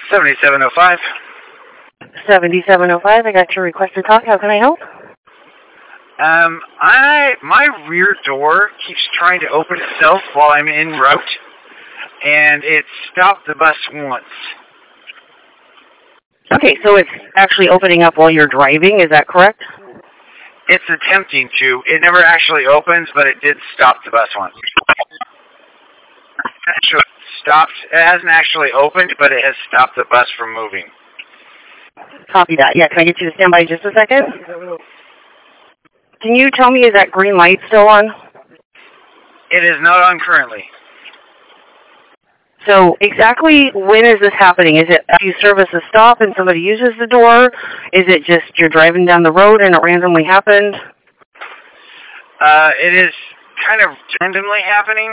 7705. 7705, I got your request to talk. How can I help? My rear door keeps trying to open itself while I'm en route, and it stopped the bus once. Okay, so it's actually opening up while you're driving, is that correct? It's attempting to. It never actually opens, but it did stop the bus once. Actually stopped. It hasn't actually opened, but it has stopped the bus from moving. Copy that. Yeah, can I get you to stand by just a second? Can you tell me, is that green light still on? It is not on currently. So exactly when is this happening? Is it after you service a stop and somebody uses the door? Is it just you're driving down the road and it randomly happened? It is kind of randomly happening.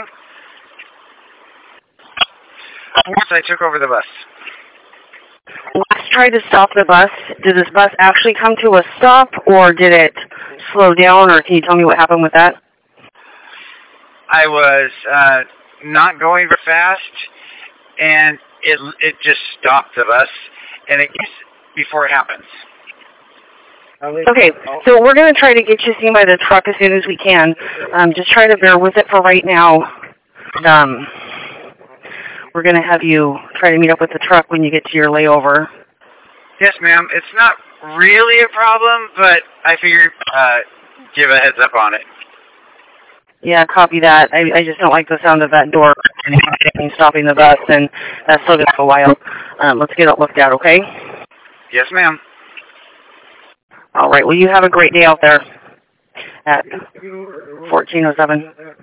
Once I took over the bus. Let's try to stop the bus. Did this bus actually come to a stop, or did it slow down, or can you tell me what happened with that? I was not going very fast, and it just stopped the bus, and it gets before it happens. Okay, so we're going to try to get you seen by the truck as soon as we can. Just try to bear with it for right now. We're going to have you try to meet up with the truck when you get to your layover. Yes, ma'am. It's not really a problem, but I figured give a heads up on it. Yeah, copy that. I just don't like the sound of that door stopping the bus, and that's still going to take a while. Let's get it looked at, okay? Yes, ma'am. All right. Well, you have a great day out there at 1407.